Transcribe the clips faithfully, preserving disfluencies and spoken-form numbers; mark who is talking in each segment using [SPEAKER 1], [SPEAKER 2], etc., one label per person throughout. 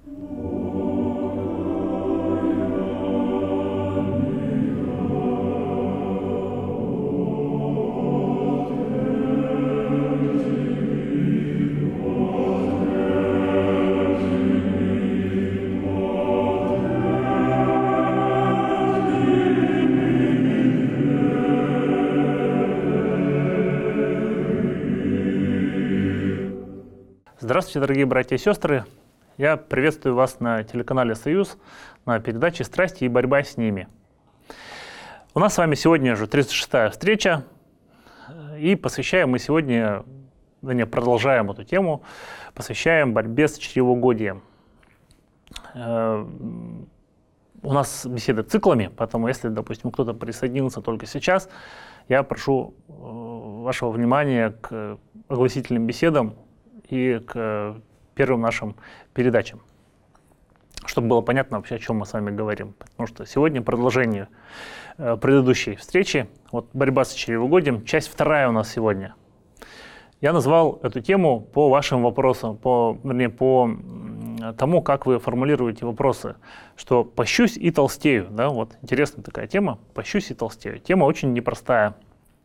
[SPEAKER 1] Здравствуйте, дорогие братья и сестры! Я приветствую вас на телеканале «Союз» на передаче «Страсти и борьба с ними». У нас с вами сегодня уже тридцать шестая встреча, и посвящаем мы сегодня, вернее, продолжаем эту тему, посвящаем борьбе с чревоугодием. У нас беседы циклами, поэтому если, допустим, кто-то присоединился только сейчас, я прошу вашего внимания к огласительным беседам и к первым нашим передачам, чтобы было понятно вообще, о чем мы с вами говорим. Потому что сегодня продолжение э, предыдущей встречи, вот борьба с чревоугодием, часть вторая у нас сегодня. Я назвал эту тему по вашим вопросам, по, вернее, по тому, как вы формулируете вопросы, что «пощусь и толстею». Да? Вот интересная такая тема «пощусь и толстею». Тема очень непростая.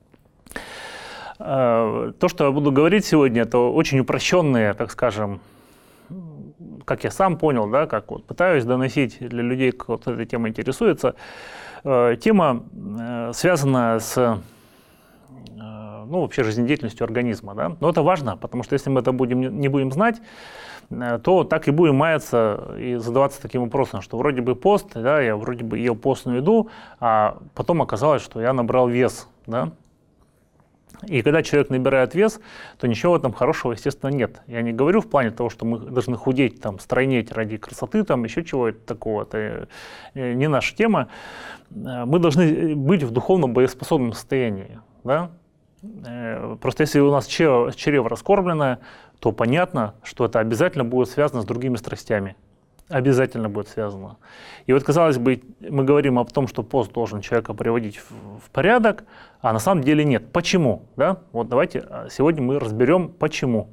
[SPEAKER 1] То, что я буду говорить сегодня, это очень упрощенные, так скажем, как я сам понял, да, как вот пытаюсь доносить для людей, кто вот этой темой интересуется. Тема связана с, ну, вообще жизнедеятельностью организма, да. Но это важно, потому что если мы это будем, не будем знать, то так и будем маяться и задаваться таким вопросом, что вроде бы пост, да, я вроде бы ел постную еду, а потом оказалось, что я набрал вес, да. И когда человек набирает вес, то ничего в этом хорошего, естественно, нет. Я не говорю в плане того, что мы должны худеть, там, стройнеть ради красоты, там, еще чего-то такого. Это не наша тема. Мы должны быть в духовно боеспособном состоянии. Да? Просто если у нас чрево, чрево раскормленное, то понятно, что это обязательно будет связано с другими страстями. Обязательно будет связано. И вот, казалось бы, мы говорим о том, что пост должен человека приводить в, в порядок, а на самом деле нет. Почему? Да? Вот давайте сегодня мы разберем, почему.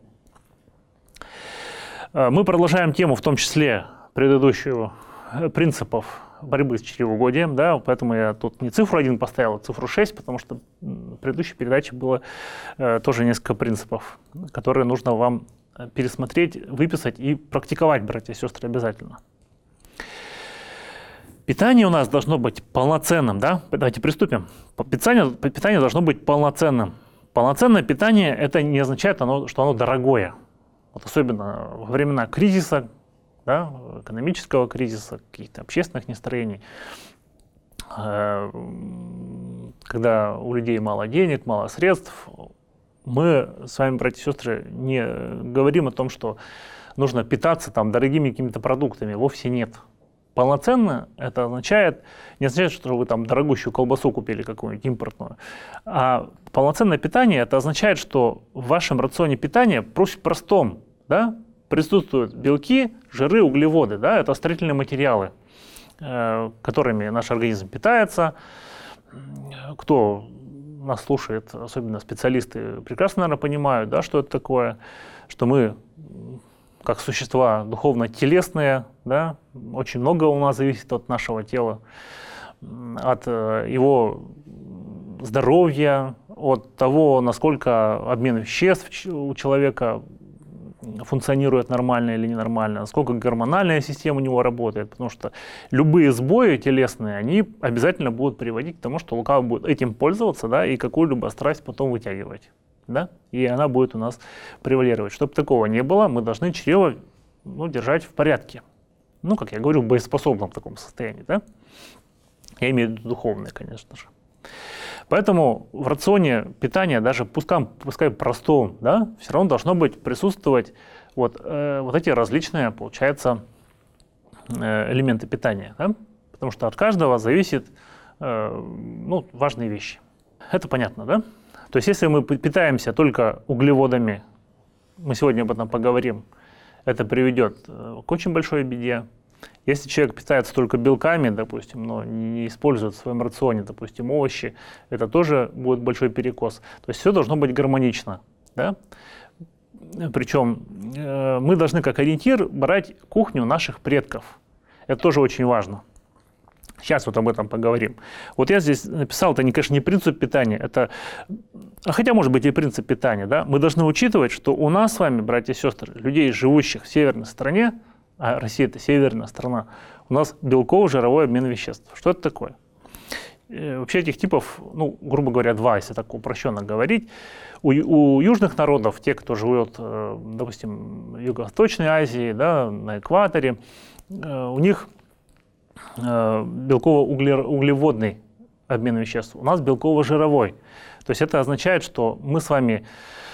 [SPEAKER 1] Мы продолжаем тему, в том числе предыдущую, принципов борьбы с чревоугодием, да? Поэтому я тут не цифру один поставил, а цифру шесть, потому что в предыдущей передаче было э, тоже несколько принципов, которые нужно вам пересмотреть, выписать и практиковать, братья и сестры, обязательно. Питание у нас должно быть полноценным, да? Давайте приступим. Питание, питание должно быть полноценным. Полноценное питание – это не означает, оно, что оно дорогое. Вот особенно во времена кризиса, да, экономического кризиса, каких-то общественных нестроений, когда у людей мало денег, мало средств, мы с вами, братья и сестры, не говорим о том, что нужно питаться там дорогими какими-то продуктами. Вовсе нет. Полноценно это означает, не означает, что вы там дорогущую колбасу купили какую-нибудь импортную. А полноценное питание это означает, что в вашем рационе питания, проще простом, да, присутствуют белки, жиры, углеводы. Да, это строительные материалы, э, которыми наш организм питается. Кто нас слушает, особенно специалисты, прекрасно, наверное, понимают, да, что это такое, что мы, как существа духовно-телесные, да, очень много у нас зависит от нашего тела, от его здоровья, от того, насколько обмен веществ у человека функционирует нормально или ненормально, насколько гормональная система у него работает, потому что любые сбои телесные, они обязательно будут приводить к тому, что лукавый будет этим пользоваться, да, и какую-либо страсть потом вытягивать, да, и она будет у нас превалировать. Чтобы такого не было, мы должны чрево, ну, держать в порядке. Ну, как я говорю, в боеспособном таком состоянии, да. Я имею в виду духовное, конечно же. Поэтому в рационе питания, даже пускай, пускай простом, да, все равно должно быть присутствовать вот, э, вот эти различные, получается, э, элементы питания. Да? Потому что от каждого зависит э, ну, важные вещи. Это понятно, да? То есть если мы питаемся только углеводами, мы сегодня об этом поговорим, это приведет к очень большой беде. Если человек питается только белками, допустим, но не использует в своем рационе, допустим, овощи, это тоже будет большой перекос. То есть все должно быть гармонично. Да? причем э, мы должны как ориентир брать кухню наших предков. Это тоже очень важно. Сейчас вот об этом поговорим. Вот я здесь написал, это, конечно, не принцип питания, это, хотя, может быть, и принцип питания. Да? Мы должны учитывать, что у нас с вами, братья и сестры, людей, живущих в северной стране, а Россия – это северная страна, у нас белково-жировой обмен веществ. Что это такое? И вообще этих типов, ну, грубо говоря, два, если так упрощенно говорить. У, у южных народов, те, кто живет, допустим, в Юго-Восточной Азии, да, на экваторе, у них белково-углеводный обмен веществ, у нас белково-жировой. То есть это означает, что мы с вами,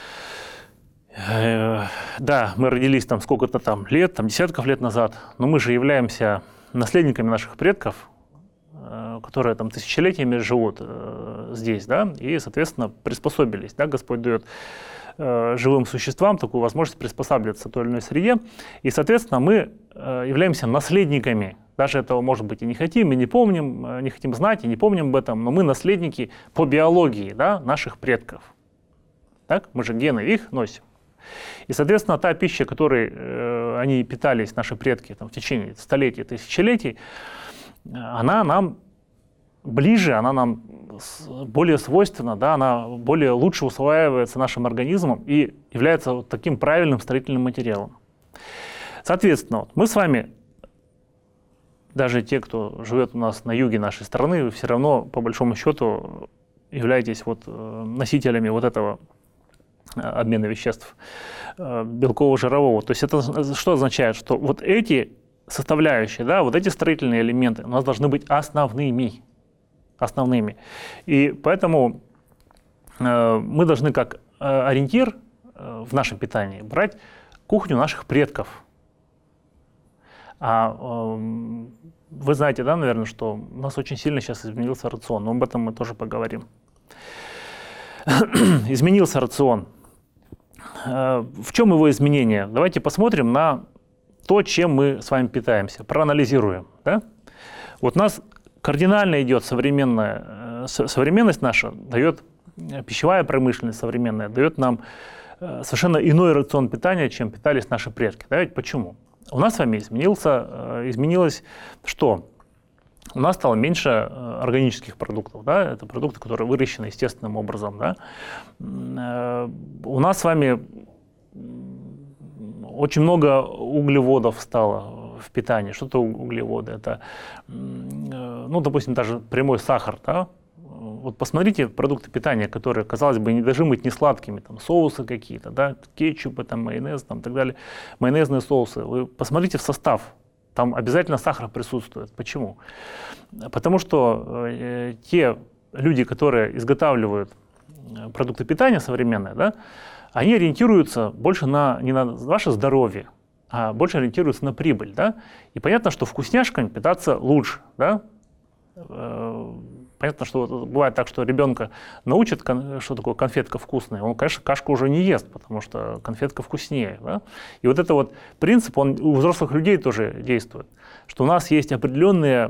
[SPEAKER 1] э, да, мы родились там сколько-то там лет, там десятков лет назад, но мы же являемся наследниками наших предков, э, которые там тысячелетиями живут э, здесь, да, и, соответственно, приспособились, да, Господь дает э, живым существам такую возможность приспосабливаться к той или иной среде, и, соответственно, мы э, являемся наследниками. Даже этого, может быть, и не хотим, и не помним, не хотим знать, и не помним об этом, но мы наследники по биологии, да, наших предков. Так? Мы же гены их носим. И, соответственно, та пища, которой э, они питались, наши предки, там, в течение столетий, тысячелетий, она нам ближе, она нам более свойственна, да, она более лучше усваивается нашим организмом и является вот таким правильным строительным материалом. Соответственно, вот мы с вами, даже те, кто живет у нас на юге нашей страны, вы все равно, по большому счету, являетесь вот носителями вот этого обмена веществ белково-жирового. То есть это что означает? Что вот эти составляющие, да, вот эти строительные элементы у нас должны быть основными. основными. И поэтому мы должны как ориентир в нашем питании брать кухню наших предков. А э, вы знаете, да, наверное, что у нас очень сильно сейчас изменился рацион, но об этом мы тоже поговорим. Изменился рацион. Э, в чем его изменение? Давайте посмотрим на то, чем мы с вами питаемся, проанализируем. Да? Вот у нас кардинально идет современная, э, современность наша, дает пищевая промышленность современная, дает нам э, совершенно иной рацион питания, чем питались наши предки. Да? Ведь почему? У нас с вами изменился, изменилось что? У нас стало меньше органических продуктов, да? Это продукты, которые выращены естественным образом. Да? У нас с вами очень много углеводов стало в питании. Что это углеводы? Это, ну, допустим, даже прямой сахар. Да? Вот посмотрите продукты питания, которые, казалось бы, не должны быть не сладкими, там, соусы какие-то, да, кетчупы, там, майонез, там, и так далее, майонезные соусы. Вы посмотрите в состав, там обязательно сахар присутствует. Почему? Потому что э, те люди, которые изготавливают продукты питания современные, да, они ориентируются больше на, не на ваше здоровье, а больше ориентируются на прибыль. Да? И понятно, что вкусняшками питаться лучше. Да? Понятно, что бывает так, что ребенка научат, что такое конфетка вкусная, он, конечно, кашку уже не ест, потому что конфетка вкуснее. Да? И вот этот вот принцип, он у взрослых людей тоже действует, что у нас есть определенные,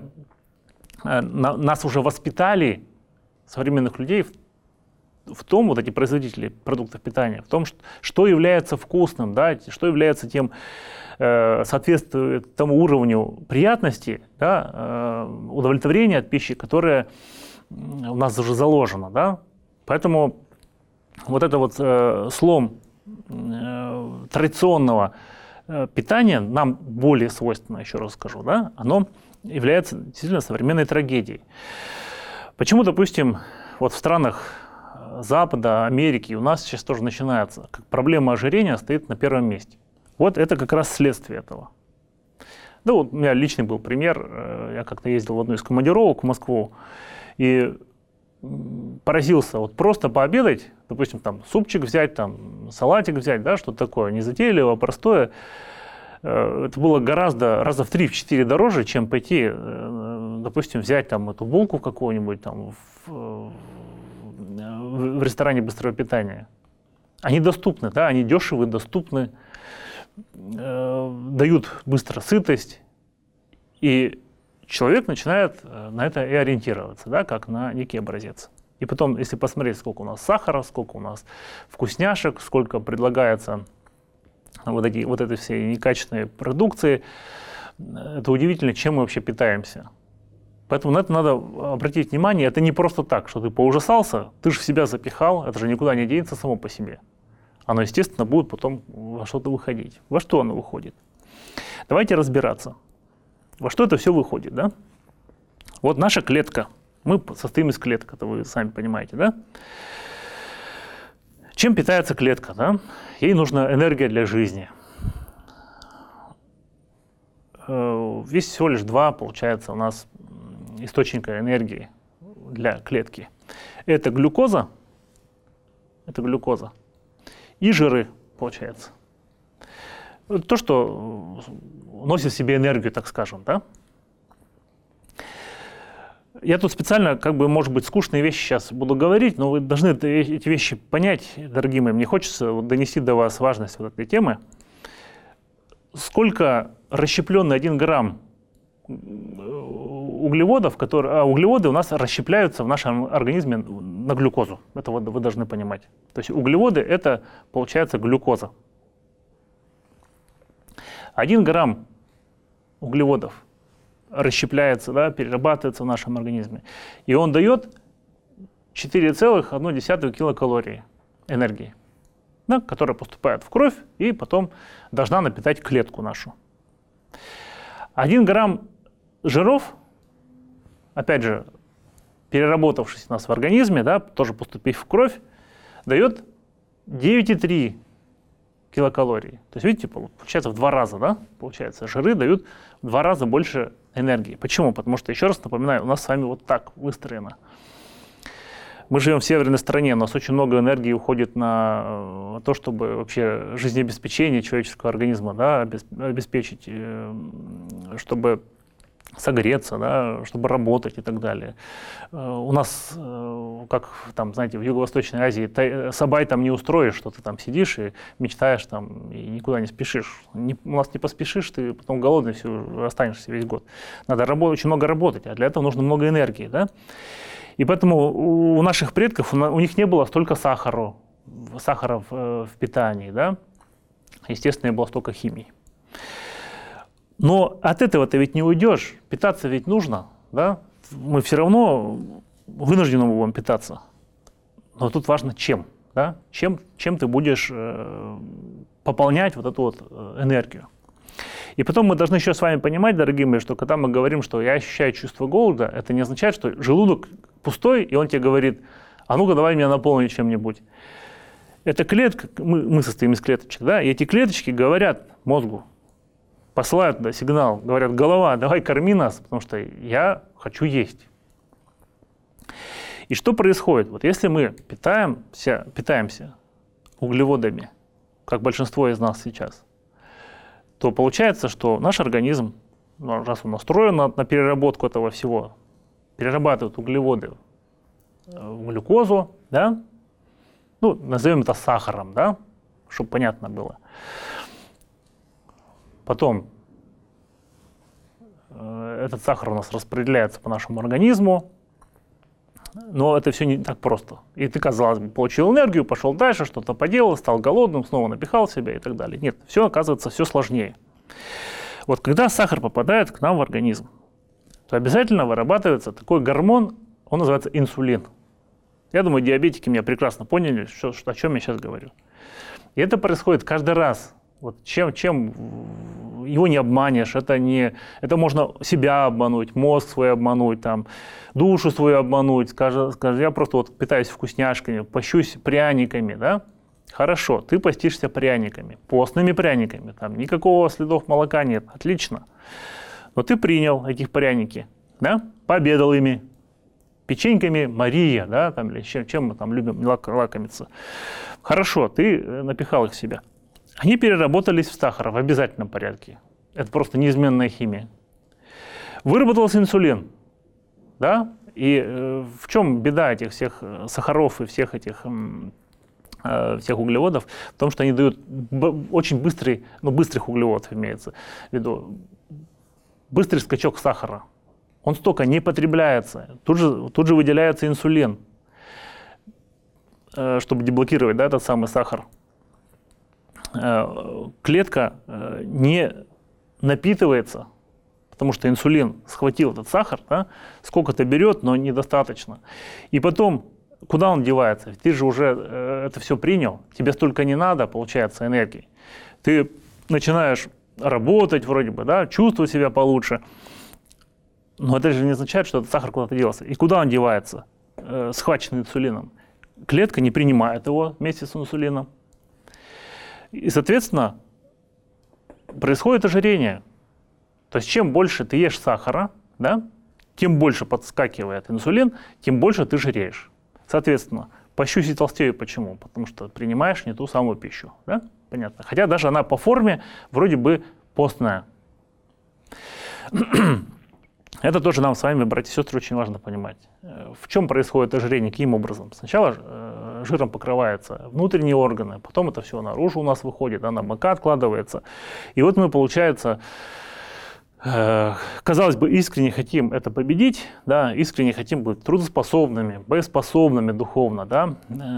[SPEAKER 1] нас уже воспитали, современных людей, в том, вот эти производители продуктов питания, в том, что, что является вкусным, да, что является тем, э, соответствует тому уровню приятности, да, э, удовлетворения от пищи, которое у нас уже заложено. Да. Поэтому вот это вот э, слом э, традиционного э, питания, нам более свойственно, еще раз скажу, да, оно является действительно современной трагедией. Почему, допустим, вот в странах Запада, Америки, у нас сейчас тоже начинается, как проблема ожирения стоит на первом месте. Вот это как раз следствие этого. Да, вот у меня личный был пример. Я как-то ездил в одну из командировок в Москву и поразился. Вот просто пообедать, допустим, там супчик взять, там салатик взять, да, что-то такое незатейливое, простое. Это было гораздо, раза в три-четыре дороже, чем пойти, допустим, взять там эту булку какую-нибудь там в, в ресторане быстрого питания. Они доступны, да, они дешевые, доступны, э, дают быстро сытость, и человек начинает на это и ориентироваться, да, как на некий образец. И потом, если посмотреть, сколько у нас сахара, сколько у нас вкусняшек, сколько предлагается вот, эти, вот этой всей некачественной продукции. Это удивительно, чем мы вообще питаемся. Поэтому на это надо обратить внимание. Это не просто так, что ты поужасался, ты же в себя запихал, это же никуда не денется само по себе. Оно, естественно, будет потом во что-то выходить. Во что оно выходит? Давайте разбираться. Во что это все выходит, да? Вот наша клетка. Мы состоим из клеток, это вы сами понимаете, да? Чем питается клетка, да? Ей нужна энергия для жизни. Есть всего лишь два, получается, у нас источника энергии для клетки. Это глюкоза, это глюкоза и жиры, получается. То, что носит в себе энергию, так скажем, да? Я тут специально, как бы, может быть, скучные вещи сейчас буду говорить, но вы должны эти вещи понять, дорогие мои. Мне хочется вот донести до вас важность вот этой темы. Сколько расщепленный один грамм углеводов, которые, а углеводы у нас расщепляются в нашем организме на глюкозу. Это вот вы должны понимать. То есть углеводы – это, получается, глюкоза. Один грамм углеводов расщепляется, да, перерабатывается в нашем организме. И он дает четыре целых одна десятая килокалории энергии, да, которая поступает в кровь и потом должна напитать клетку нашу. Один грамм жиров, опять же, переработавшись у нас в организме, да, тоже поступив в кровь, дает девять целых три десятых килокалорий. То есть, видите, получается в два раза, да, получается, жиры дают в два раза больше энергии. Почему? Потому что, еще раз напоминаю, у нас с вами вот так выстроено. Мы живем в северной стране, у нас очень много энергии уходит на то, чтобы вообще жизнеобеспечение человеческого организма, да, обеспечить, чтобы согреться, да, чтобы работать и так далее. У нас, как там, знаете, в Юго-Восточной Азии, сабай там не устроишь, что ты там сидишь и мечтаешь там, и никуда не спешишь. Не, у нас не поспешишь, ты потом голодный все, останешься весь год. Надо работать, очень много работать, а для этого нужно много энергии, да. И поэтому у наших предков, у них не было столько сахара, сахара в, в питании, да. Естественно, не было столько химии. Но от этого-то ведь не уйдешь, питаться ведь нужно, да? Мы все равно вынуждены будем питаться. Но тут важно чем, да? Чем, чем ты будешь э, пополнять вот эту вот энергию. И потом мы должны еще с вами понимать, дорогие мои, что когда мы говорим, что я ощущаю чувство голода, это не означает, что желудок пустой, и он тебе говорит, а ну-ка давай меня наполни чем-нибудь. Это клетка, мы, мы состоим из клеточек, да? И эти клеточки говорят мозгу, посылают да, сигнал, говорят, голова, давай корми нас, потому что я хочу есть. И что происходит? Вот если мы питаемся, питаемся углеводами, как большинство из нас сейчас, то получается, что наш организм, раз он настроен на, на переработку этого всего, перерабатывает углеводы в глюкозу, да? Ну, назовем это сахаром, да? Чтобы понятно было. Потом э, этот сахар у нас распределяется по нашему организму, но это все не так просто. И ты, казалось бы, получил энергию, пошел дальше, что-то поделал, стал голодным, снова напихал себя и так далее. Нет, все оказывается все сложнее. Вот когда сахар попадает к нам в организм, то обязательно вырабатывается такой гормон, он называется инсулин. Я думаю, диабетики меня прекрасно поняли, что, что, о чем я сейчас говорю. И это происходит каждый раз. Вот чем, чем его не обманешь, это, не, это можно себя обмануть, мозг свой обмануть, там, душу свою обмануть, скажи, скажи, я просто вот питаюсь вкусняшками, пощусь пряниками, да? Хорошо, ты постишься пряниками, постными пряниками, там никакого следов молока нет, отлично. Но ты принял этих пряники, да? Пообедал ими, печеньками Мария, да, там, или чем, чем мы там любим лакомиться. Хорошо, ты напихал их в себя. Они переработались в сахар в обязательном порядке. Это просто неизменная химия. Выработался инсулин, да? И э, в чем беда этих всех сахаров и всех этих э, всех углеводов? В том, что они дают б- очень быстрый, ну, быстрых углеводов имеется в виду, быстрый скачок сахара. Он столько не потребляется. Тут же, тут же выделяется инсулин, э, чтобы деблокировать, да, этот самый сахар. клетка не напитывается, потому что инсулин схватил этот сахар, да, сколько-то берет, но недостаточно. И потом, куда он девается? Ты же уже это все принял, тебе столько не надо, получается, энергии. Ты начинаешь работать вроде бы, да, чувствовать себя получше, но это же не означает, что этот сахар куда-то делся. И куда он девается? Э, схваченный инсулином. Клетка не принимает его вместе с инсулином. И, соответственно, происходит ожирение. То есть чем больше ты ешь сахара, да, тем больше подскакивает инсулин, тем больше ты жиреешь. Соответственно, по щусе толстею почему? Потому что принимаешь не ту самую пищу. Да? Понятно. Хотя даже она по форме вроде бы постная. Это тоже нам с вами, братья и сестры, очень важно понимать. В чем происходит ожирение, каким образом? Сначала жиром покрываются внутренние органы, потом это все наружу у нас выходит, да, на бока откладывается. И вот мы, получается, казалось бы, искренне хотим это победить, да, искренне хотим быть трудоспособными, боеспособными духовно, да,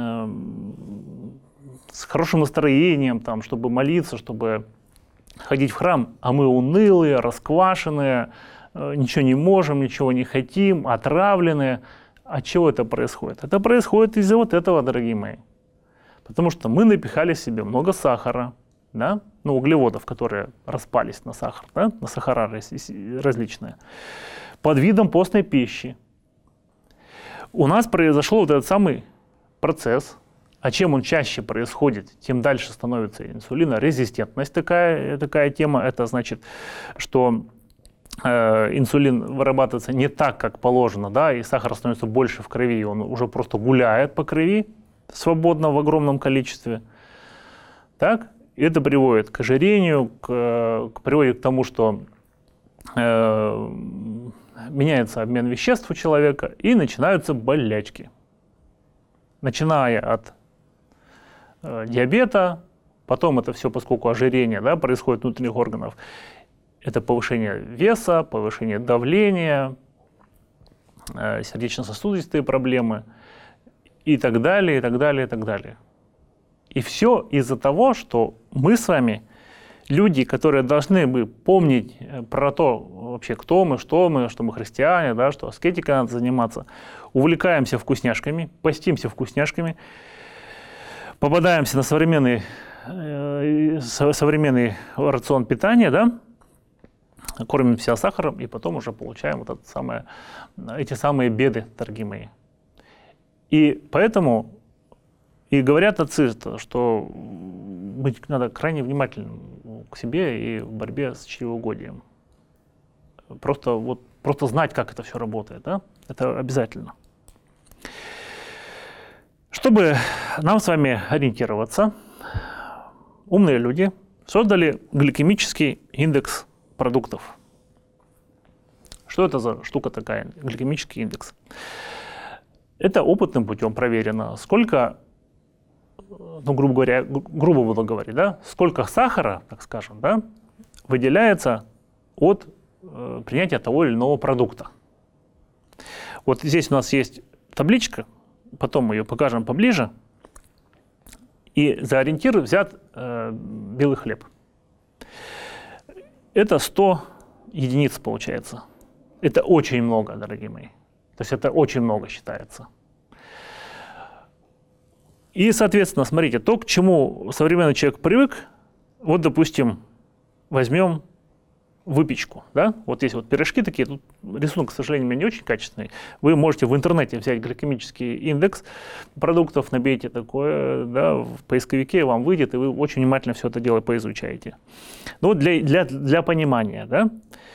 [SPEAKER 1] с хорошим настроением, там, чтобы молиться, чтобы ходить в храм, а мы унылые, расквашенные, ничего не можем, ничего не хотим, отравленные. От чего это происходит? Это происходит из-за вот этого, дорогие мои. Потому что мы напихали себе много сахара, да? Ну, углеводов, которые распались на сахар, да? На сахара различные, под видом постной пищи. У нас произошел вот этот самый процесс. А чем он чаще происходит, тем дальше становится инсулинорезистентность, такая, такая тема. Это значит, что э, инсулин вырабатывается не так, как положено, да, и сахар становится больше в крови, и он уже просто гуляет по крови свободно в огромном количестве. Так? И это приводит к ожирению, к, к, приводит к тому, что э, меняется обмен веществ у человека, и начинаются болячки. Начиная от диабета, потом это все, поскольку ожирение, да, происходит внутренних органов, это повышение веса, повышение давления, э, сердечно-сосудистые проблемы и так далее, и так далее, и так далее. И все из-за того, что мы с вами, люди, которые должны бы помнить про то, вообще, кто мы, что мы, что мы христиане, да, что аскетикой надо заниматься, увлекаемся вкусняшками, постимся вкусняшками, попадаемся на современный, э, современный рацион питания, да, кормимся сахаром, и потом уже получаем вот это самое, эти самые беды, дорогие мои. И поэтому и говорят отцы, что быть надо крайне внимательным к себе и в борьбе с чревоугодием. Просто, вот, просто знать, как это все работает, да? Это обязательно. Чтобы нам с вами ориентироваться, умные люди создали гликемический индекс продуктов. Что это за штука такая, гликемический индекс? Это опытным путем проверено, сколько, ну, грубо говоря, грубо буду говорить, да, сколько сахара, так скажем, да, выделяется от э, принятия того или иного продукта. Вот здесь у нас есть табличка, потом мы ее покажем поближе, и за ориентир взят э, белый хлеб. Это сто единиц получается. Это очень много, дорогие мои. То есть это очень много считается. И, соответственно, смотрите, то, к чему современный человек привык, вот, допустим, возьмем выпечку, да, вот есть вот пирожки такие, тут рисунок, к сожалению, у меня не очень качественный, вы можете в интернете взять гликемический индекс продуктов, набейте такое, да, в поисковике вам выйдет, и вы очень внимательно все это дело поизучаете. Ну вот для, для, для понимания, да,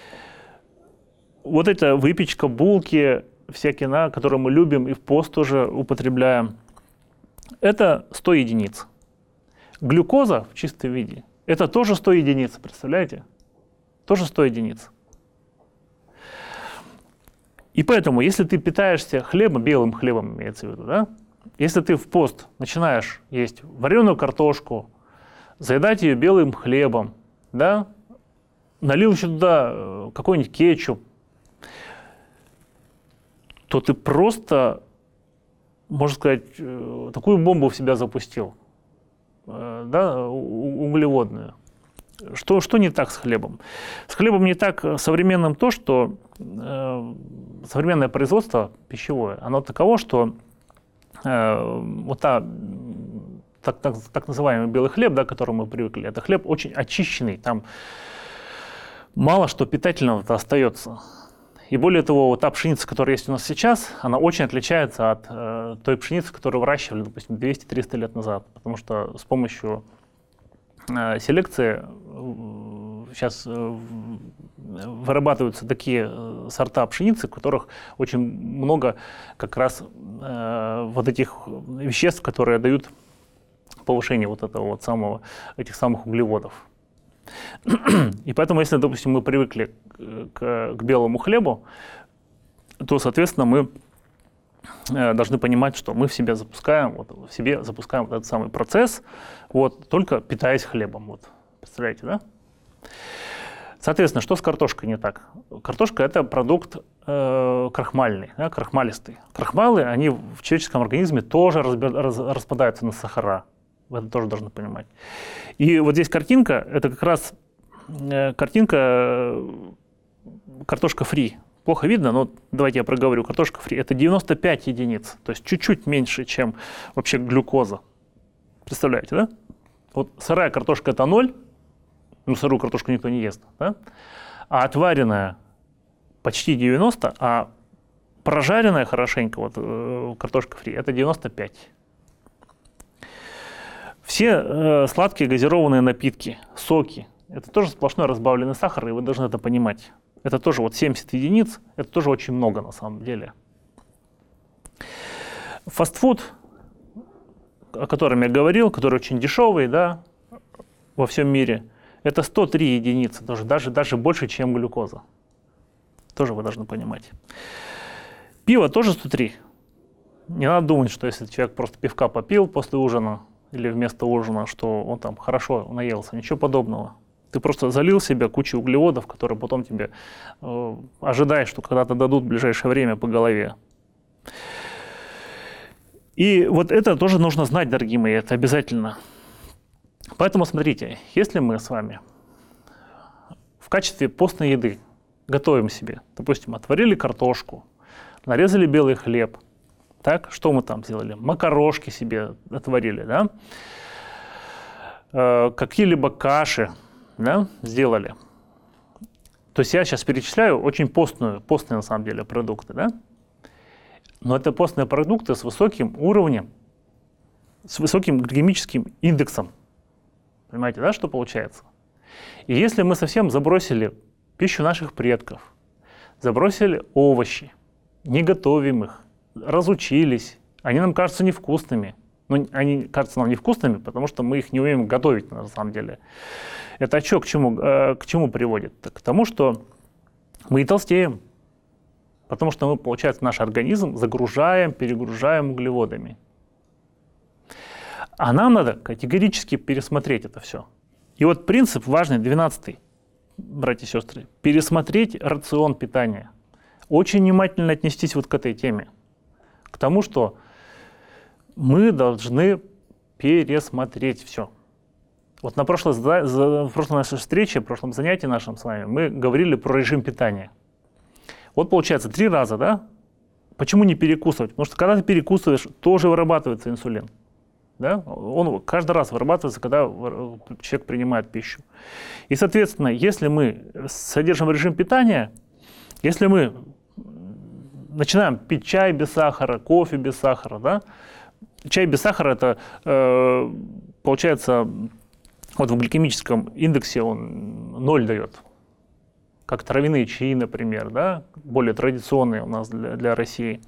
[SPEAKER 1] вот эта выпечка, булки, всякие, да, которые мы любим и в пост тоже употребляем, это сто единиц. Глюкоза в чистом виде, это тоже сто единиц, представляете? Тоже сто единиц. И поэтому, если ты питаешься хлебом, белым хлебом имеется в виду, да, если ты в пост начинаешь есть вареную картошку, заедать ее белым хлебом, да, налил еще туда какой-нибудь кетчуп, то ты просто, можно сказать, такую бомбу в себя запустил. да, углеводную. Что, что не так с хлебом? С хлебом не так современным то, что э, современное производство пищевое, оно таково, что э, вот та, так, так, так называемый белый хлеб, да, к которому мы привыкли, это хлеб очень очищенный, там мало что питательного-то остается. И более того, вот та пшеница, которая есть у нас сейчас, она очень отличается от э, той пшеницы, которую выращивали, допустим, двести-триста лет назад, потому что с помощью селекции сейчас вырабатываются такие сорта пшеницы, в которых очень много как раз э, вот этих веществ, которые дают повышение вот этого вот самого, этих самых углеводов. И поэтому, если, допустим, мы привыкли к, к белому хлебу, то, соответственно, мы должны понимать, что мы в себе запускаем, вот, в себе запускаем вот этот самый процесс, вот, только питаясь хлебом. Вот. Представляете, да? Соответственно, что с картошкой не так? Картошка – это продукт э, крахмальный, да, крахмалистый. Крахмалы, они в человеческом организме тоже разбер, раз, распадаются на сахара. Вы это тоже должны понимать. И вот здесь картинка – это как раз э, картинка э, картошка фри. Плохо видно, но давайте я проговорю. Картошка фри – это девяносто пять единиц, то есть чуть-чуть меньше, чем вообще глюкоза. Представляете, да? Вот сырая картошка – это ноль, ну сырую картошку никто не ест, да? А отваренная почти девяносто, а прожаренная хорошенько, вот э, картошка фри – это девяносто пять. Все э, сладкие газированные напитки, соки – это тоже сплошной разбавленный сахар, и вы должны это понимать. Это тоже вот семьдесят единиц, это тоже очень много на самом деле. Фастфуд, о котором я говорил, который очень дешевый, да, во всем мире, это сто три единицы, тоже, даже, даже больше, чем глюкоза. Тоже вы должны понимать. Пиво тоже сто три. Не надо думать, что если человек просто пивка попил после ужина или вместо ужина, что он там хорошо наелся. Ничего подобного. Ты просто залил себе кучу углеводов, которые потом тебе э, ожидаешь, что когда-то дадут в ближайшее время по голове. И вот это тоже нужно знать, дорогие мои, это обязательно. Поэтому смотрите, если мы с вами в качестве постной еды готовим себе, допустим, отварили картошку, нарезали белый хлеб, так, что мы там сделали? Макарошки себе отварили, да? Э, какие-либо каши, да, сделали. То есть я сейчас перечисляю очень постную, постные на самом деле продукты, да? Но это постные продукты с высоким уровнем, с высоким гликемическим индексом. Понимаете, да, что получается? И если мы совсем забросили пищу наших предков, забросили овощи, не готовим их, разучились, они нам кажутся невкусными. Но они кажутся нам невкусными, потому что мы их не умеем готовить на самом деле. Это что, к чему, к чему приводит? К тому, что мы и толстеем. Потому что мы, получается, наш организм загружаем, перегружаем углеводами. А нам надо категорически пересмотреть это все. И вот принцип важный, двенадцатый, братья и сестры. Пересмотреть рацион питания. Очень внимательно отнестись вот к этой теме. К тому, что мы должны пересмотреть все. Вот на прошлой, в прошлой нашей встрече, в прошлом занятии нашем с вами, мы говорили про режим питания. Вот получается три раза, да? Почему не перекусывать? Потому что когда ты перекусываешь, тоже вырабатывается инсулин. Да? Он каждый раз вырабатывается, когда человек принимает пищу. И, соответственно, если мы содержим режим питания, если мы начинаем пить чай без сахара, кофе без сахара, да? Чай без сахара, это э, получается, вот в гликемическом индексе он ноль дает. Как травяные чаи, например, да? Более традиционные у нас для, для России.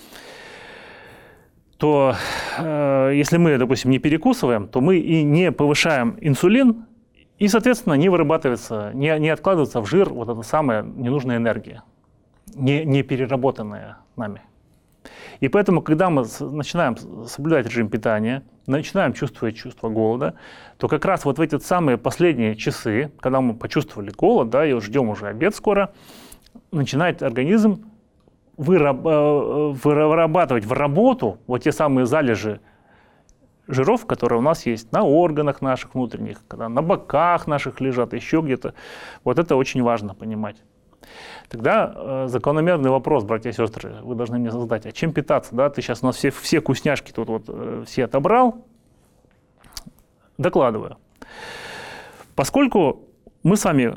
[SPEAKER 1] То э, если мы, допустим, не перекусываем, то мы и не повышаем инсулин, и, соответственно, не вырабатывается, не, не откладывается в жир вот эта самая ненужная энергия, не, не переработанная нами. И поэтому, когда мы начинаем соблюдать режим питания, начинаем чувствовать чувство голода, то как раз вот в эти самые последние часы, когда мы почувствовали голод, да, и вот ждем уже обед скоро, начинает организм вырабатывать в работу вот те самые залежи жиров, которые у нас есть на органах наших внутренних, когда на боках наших лежат, еще где-то. Вот это очень важно понимать. Тогда э, закономерный вопрос, братья и сестры, вы должны мне задать, а чем питаться? Да? Ты сейчас у нас все, все вкусняшки тут вот э, все отобрал. Докладываю. Поскольку мы с вами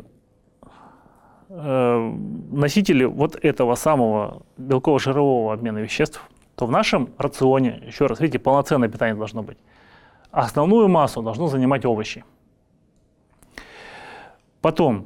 [SPEAKER 1] э, носители вот этого самого белково-жирового обмена веществ, то в нашем рационе, еще раз, видите, полноценное питание должно быть. А основную массу должно занимать овощи. Потом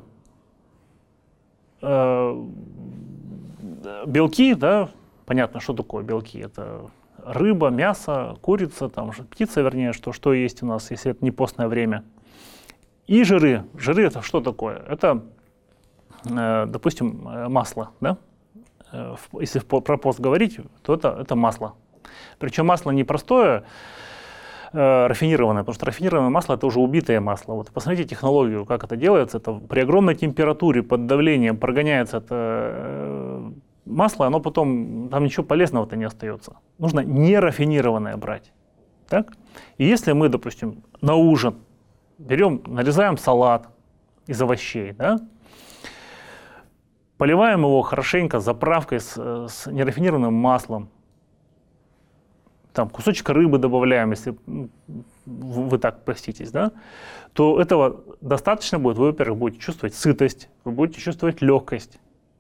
[SPEAKER 1] э, белки, да, понятно, что такое белки. Это рыба, мясо, курица, там, птица, вернее, что, что есть у нас, если это не постное время. И жиры. Жиры это что такое? Это, э, допустим, масло, да? Если про пост говорить, то это, это масло. Причем масло не простое, э, рафинированное, потому что рафинированное масло – это уже убитое масло. Вот посмотрите технологию, как это делается. Это при огромной температуре, под давлением прогоняется это э, масло, оно потом, там ничего полезного-то не остается. Нужно нерафинированное брать. Так? И если мы, допустим, на ужин берем, нарезаем салат из овощей, да, поливаем его хорошенько заправкой с, с нерафинированным маслом. Там кусочек рыбы добавляем, если вы так поститесь, да, то этого достаточно будет. Вы, во-первых, будете чувствовать сытость, вы будете чувствовать легкость.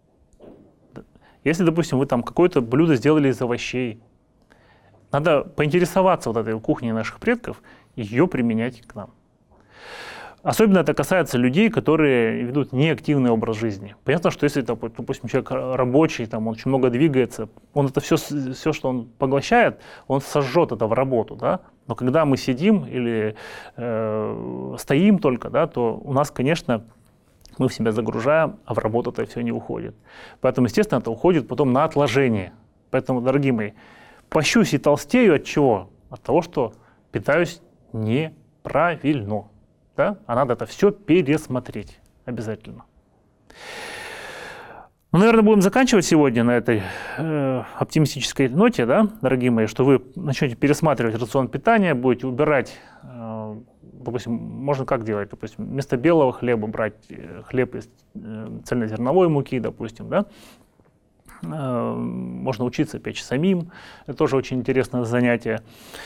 [SPEAKER 1] Если, допустим, вы там какое-то блюдо сделали из овощей, надо поинтересоваться вот этой кухней наших предков и ее применять к нам. Особенно это касается людей, которые ведут неактивный образ жизни. Понятно, что если, допустим, человек рабочий, там, он очень много двигается, он это все, все, что он поглощает, он сожжет это в работу. Да? Но когда мы сидим или э, стоим только, да, то у нас, конечно, мы в себя загружаем, а в работу это все не уходит. Поэтому, естественно, это уходит потом на отложение. Поэтому, дорогие мои, пощусь и толстею от чего? От того, что питаюсь неправильно. Да? А надо это все пересмотреть обязательно. Ну, наверное, будем заканчивать сегодня на этой э, оптимистической ноте, да, дорогие мои, что вы начнете пересматривать рацион питания, будете убирать, э, допустим, можно как делать, допустим, вместо белого хлеба брать хлеб из э, цельнозерновой муки, допустим, да. Э, можно учиться печь самим, это тоже очень интересное занятие.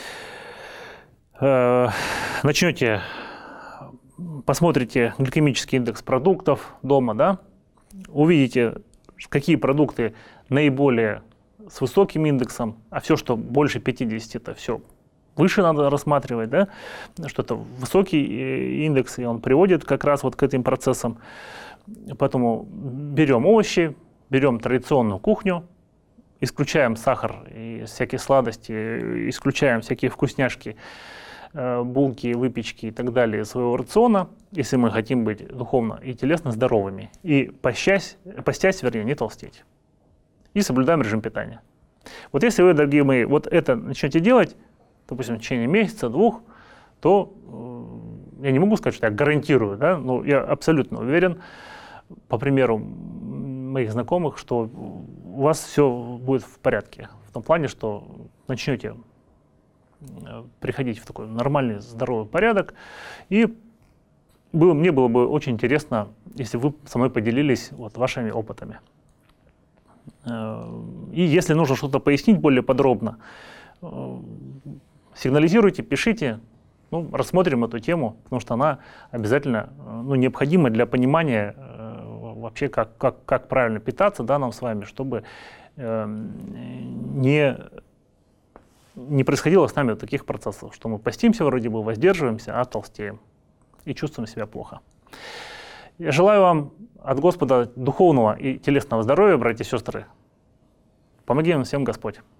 [SPEAKER 1] Э, начнете Посмотрите гликемический индекс продуктов дома, да, увидите, какие продукты наиболее с высоким индексом, а все, что больше пятидесяти, это все выше надо рассматривать, да, что это высокий индекс, и он приводит как раз вот к этим процессам. Поэтому берем овощи, берем традиционную кухню, исключаем сахар и всякие сладости, исключаем всякие вкусняшки, булки, выпечки и так далее из своего рациона, если мы хотим быть духовно и телесно здоровыми, и постясь, постясь, вернее, не толстеть. И соблюдаем режим питания. Вот если вы, дорогие мои, вот это начнете делать, допустим, в течение месяца, двух, то э, я не могу сказать, что я гарантирую, да, но я абсолютно уверен, по примеру моих знакомых, что у вас все будет в порядке. В том плане, что начнете приходить в такой нормальный, здоровый порядок. И было, мне было бы очень интересно, если вы со мной поделились вот вашими опытами. И если нужно что-то пояснить более подробно, сигнализируйте, пишите, ну, рассмотрим эту тему, потому что она обязательно, ну, необходима для понимания вообще, как, как, как правильно питаться, да, нам с вами, чтобы не не происходило с нами вот таких процессов, что мы постимся вроде бы, воздерживаемся, а толстеем и чувствуем себя плохо. Я желаю вам от Господа духовного и телесного здоровья, братья и сестры. Помоги нам всем Господь.